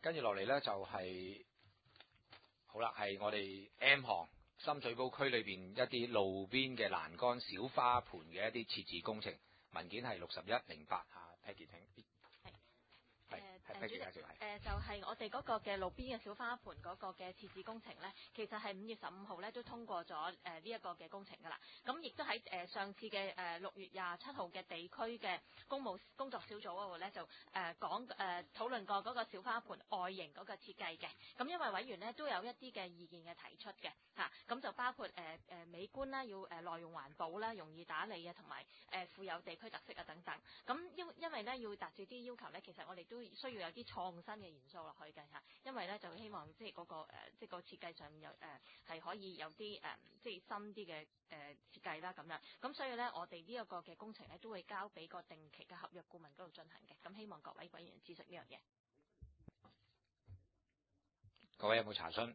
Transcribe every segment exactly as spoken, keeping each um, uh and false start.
跟住落嚟咧就係、是、好啦，係我哋 M 行深水埗區裏邊一啲路邊嘅欄杆小花盆嘅一啲設置工程文件係六十一零八啊 Peggy 請。 誒誒主席，誒、呃、就係、是、我哋嗰個嘅路邊嘅小花盆嗰個嘅設置工程咧，其實係五月十五號咧都通過咗誒呢一個嘅工程㗎啦。咁亦都喺誒、呃、上次嘅誒六月廿七號嘅地區嘅公務工作小組嗰度咧就誒、呃、講誒、呃、討論過嗰個小花盆外形嗰個設計嘅。咁因為委員咧都有一啲嘅意見嘅提出嘅嚇，咁、啊、就包括誒誒、呃、美觀啦，要誒耐用環保啦，容易打理啊，同埋誒富有地區特色啊等等。咁因因為咧要達至啲要求咧，其實我哋都需要有啲創新嘅元素落去嘅嚇，因為咧就希望即係嗰個誒即係個設計上面有誒係可以有啲誒即係新啲嘅誒設計啦咁樣，咁所以咧我哋呢一個嘅工程咧都會交俾個定期嘅合約顧問嗰度進行嘅，咁希望各位委員支持呢樣嘢。 各位有冇查詢？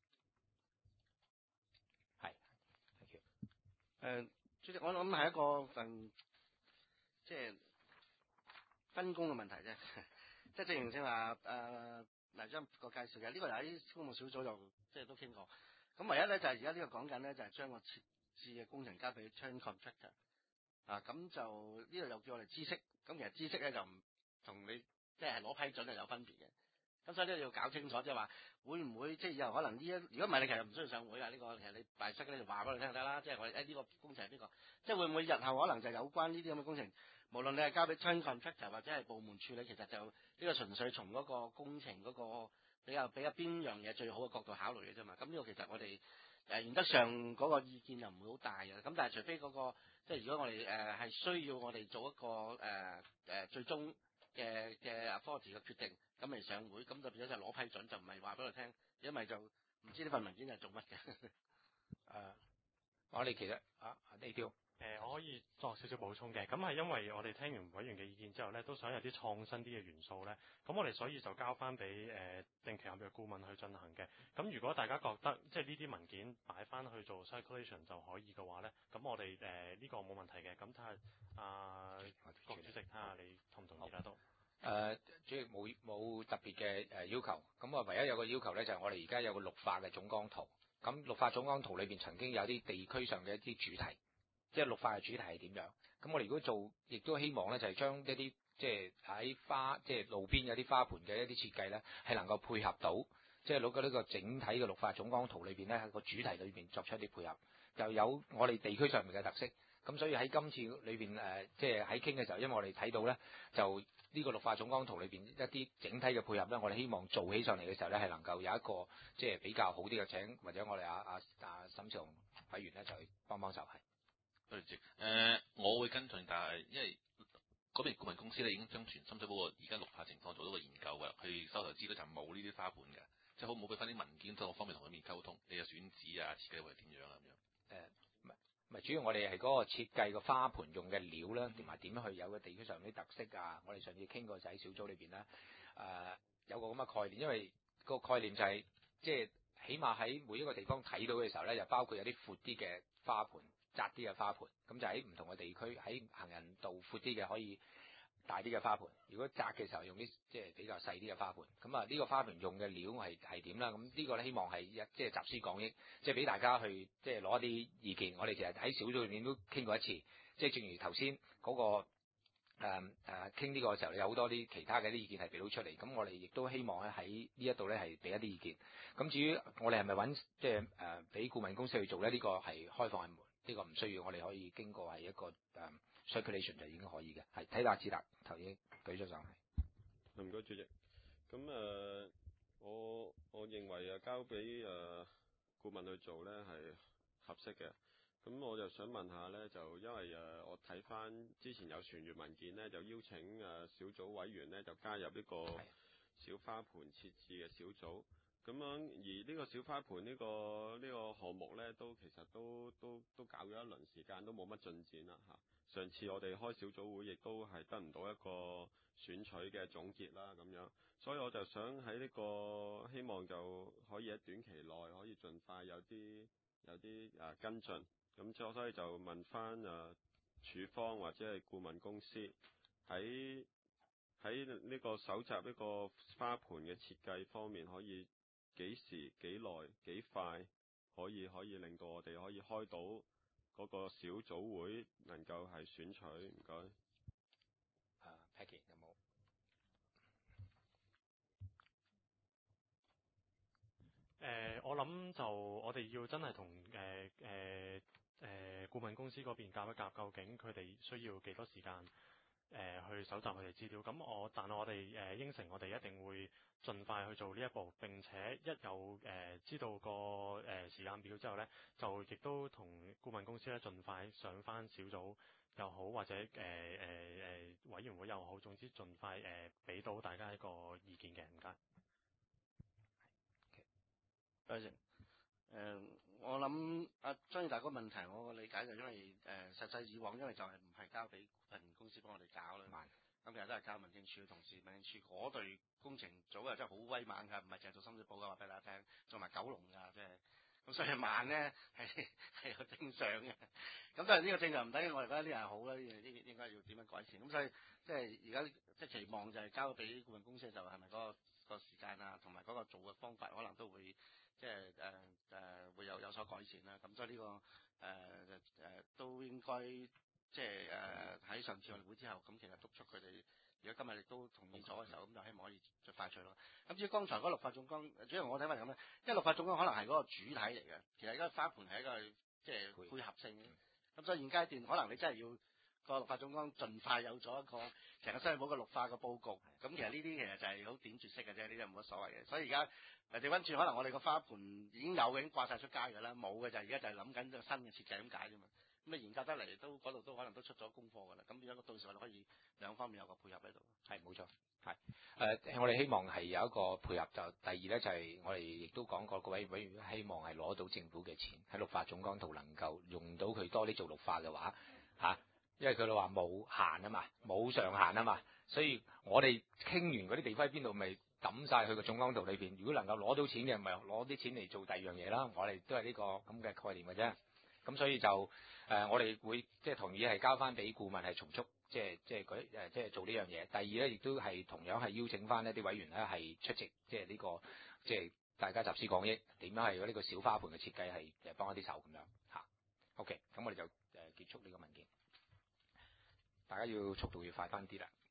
係，thank you。 誒，主席，我諗係一個份即係分工嘅問題啫。即係正如先話誒黎將個介紹嘅，呢個喺公務小組就即係都傾過。咁唯一咧就係而家呢個講緊咧就係將個設置嘅工程交俾 train contractor 啊，咁就呢度又叫我哋知識，咁其實知識咧就唔同你即係攞批准係有分別嘅。咁所以呢要搞清楚，即係話會唔會即係以後可能呢一如果唔係你其實唔需要上會啊，呢、這個其實你辦室咧就話俾佢聽就得啦，即係我誒呢個工程係邊個，即係會唔會日後可能就有關呢啲咁嘅工程，無論你係交俾 train contractor 或者係部門處理，其實就呢、這個純粹從嗰個工程嗰個比較比較邊樣嘢最好嘅角度考慮嘅啫嘛。咁呢個其實我哋誒原則上嗰個意見又唔會好大嘅。咁但係除非嗰、那個即係如果我哋誒係需要我哋做一個誒誒、呃呃、最終嘅嘅 authority 嘅決定，咁嚟上會，咁就變咗就攞批准，就唔係話俾佢聽，因為就唔知呢份文件係做乜嘅。誒、 呃，我哋其實啊呢條誒，我可以作少少補充嘅，咁係因為我哋聽完委員嘅意見之後咧，都想有啲創新啲嘅元素咧，咁我哋所以就交翻俾誒定期合約顧問去進行嘅。咁如果大家覺得即係呢啲文件擺翻去做 circulation 就可以嘅話咧，咁我哋誒呢個冇問題嘅。咁睇下啊郭主席睇下你同唔同意啦都。誒、 呃，主席冇冇特別嘅誒要求，咁啊唯一有個要求咧就係我哋而家有個綠化嘅總綱圖，咁綠化總綱圖裏邊曾經有啲地區上嘅一啲主題。即係綠化嘅主題係點樣？咁我哋如果做，亦都希望咧，就係將一啲即係喺花，即係路邊有啲花盆嘅一啲設計咧，係能夠配合到，即係攞個呢個整體嘅綠化總綱圖裏邊咧，喺個主題裏邊作出一啲配合，又有我哋地區上面嘅特色。咁所以喺今次裏邊誒，即係喺傾嘅時候，因為我哋睇到咧，就呢個綠化總綱圖裏邊一啲整體嘅配合咧，我哋希望做起上嚟嘅時候咧，係能夠有一個即係比較好啲嘅請，或者我哋阿阿阿沈少雄委員咧就去幫幫手係。 多謝主席。誒，我會跟進，但係因為嗰邊顧問公司咧已經將全深水埗個而家綠化情況做到個研究㗎，佢收頭資料就冇呢啲花盆嘅，即係好唔好俾翻啲文件多方面同佢面溝通，你嘅選址啊、設計會係點樣啊咁樣？ 誒，唔係唔係，主要我哋係嗰個設計個花盆用嘅料啦，同埋點樣去有個地區上啲特色啊。我哋上次傾過就喺小組裏邊啦，誒、呃、有個咁嘅概念，因為個概念就係、是、即係起碼喺每一個地方睇到嘅時候咧，就包括有啲闊啲嘅花盆。窄啲嘅花盆，咁就喺唔同嘅地區，喺行人道闊啲嘅可以大啲嘅花盆，如果窄嘅時候用啲即係比較細啲嘅花盆。咁啊呢個花盆用嘅料係係點啦？咁呢個咧希望係一即係集思廣益，即係俾大家去即係攞一啲意見。我哋其實喺小組裏面都傾過一次，即係正如頭先嗰個誒誒傾呢個時候，有好多啲其他嘅啲意見係俾到出嚟。咁我哋亦都希望咧喺呢一度咧係俾一啲意見。咁至於我哋係咪揾即係誒俾顧問公司去做咧？呢、這個係開放嘅門。呢個唔需要，我哋可以經過係一個誒、um, circulation 就已經可以嘅，係睇下子達頭先舉咗上嚟。 唔該主席，咁誒、呃，我我認為啊，交俾誒、呃、顧問去做咧係合適嘅。咁我就想問下咧，就因為誒、呃、我睇翻之前有傳閱文件咧，就邀請誒、呃、小組委員咧就加入呢個小花盆設置嘅小組。咁樣而呢個小花盆呢、呢個呢、呢個項目咧，都其實都都都搞咗一輪時間，都冇乜進展啦嚇。上次我哋開小組會，亦都係得唔到一個選取嘅總結啦咁樣，所以我就想喺呢個希望就可以喺短期內可以盡快有啲有啲誒、啊、跟進。咁所以就問翻誒、啊、處方或者係顧問公司喺喺呢個搜集一個花盆嘅設計方面，可以幾時幾耐幾快可以可以令到我哋可以開到嗰個小組會能夠係選取？唔該。 啊 Peggy 有冇？ 誒、呃，我諗就我哋要真係同誒誒誒顧問公司嗰邊夾一夾，究竟佢哋需要幾多時間誒、呃、去搜集佢哋資料？咁我但係我哋誒、呃、應承，我哋一定會盡快去做呢一步。並且一有誒、呃、知道個誒、呃、時間表之後咧，就亦都同顧問公司咧盡快上翻小組又好，或者誒誒誒委員會又好，總之盡快誒俾、呃、到大家一個意見嘅。唔該。 多謝。誒、呃，我諗阿張宇大哥問題，我理解就因為誒、呃、實際以往，因為就係唔係交俾顧問公司幫我哋搞啦，咁其實都係交民政處嘅同事，民政處嗰隊工程組又真係好威猛㗎，唔係淨係做深水埗㗎，話俾大家聽，做埋九龍㗎，即係咁，所以慢咧係係有正常嘅。咁但係呢個正常唔等於我哋覺得呢樣係好啦，呢樣應應該要點樣改善？咁所以即係而家即係期望就係交俾顧問公司嘅時候，係咪嗰個、嗰個時間啊，同埋嗰個做嘅方法可能都會。即係誒誒會有有所改善啦，咁所以呢、這個誒誒、呃呃、都應該即係誒喺上次我哋會之後，咁其實督促佢哋，如果今日亦都同意咗嘅時候，咁就希望可以盡快出咯。咁至於剛才嗰綠化總綱，主要我睇法係咁咧，因為綠化總綱可能係嗰個主體嚟嘅，其實而家花盆係一個即係配合性嘅，咁所以現階段可能你真係要個綠化總綱盡快有咗一個成個西澳嘅綠化嘅佈局，咁其實呢啲其實就係好點綴式嘅啫，呢啲冇乜所謂嘅，所以而家。誒調翻轉，可能我哋個花盆已經有嘅，已經掛晒出街㗎啦。冇嘅就係而家就係諗緊個新嘅設計咁解啫嘛。咁啊研究得嚟都嗰度都可能都出咗功課㗎啦。咁變咗到時我哋可以兩方面有個配合喺度。 係冇錯，係誒、呃、我哋希望係有一個配合。就第二咧就係、是、我哋亦都講過，各位委員希望係攞到政府嘅錢喺綠化總綱圖能夠用到佢多啲做綠化嘅話嚇、啊，因為佢哋話冇限啊嘛，冇上限啊嘛，所以我哋傾完嗰啲地方喺邊度咪抌晒佢個總綱圖裏邊，如果能夠攞到錢嘅，咪攞啲錢嚟做第二樣嘢啦。我哋都係呢個咁嘅概念嘅啫。咁所以就誒、呃，我哋會即係同意係交翻俾顧問係從速，即係即係佢誒，即係做呢樣嘢。第二咧，亦都係同樣係邀請翻一啲委員咧係出席，即係呢個即係大家集思廣益，點樣係呢個小花盆嘅設計係誒幫一啲手咁樣嚇。OK，咁我哋就誒結束呢個文件，大家要速度要快翻啲啦。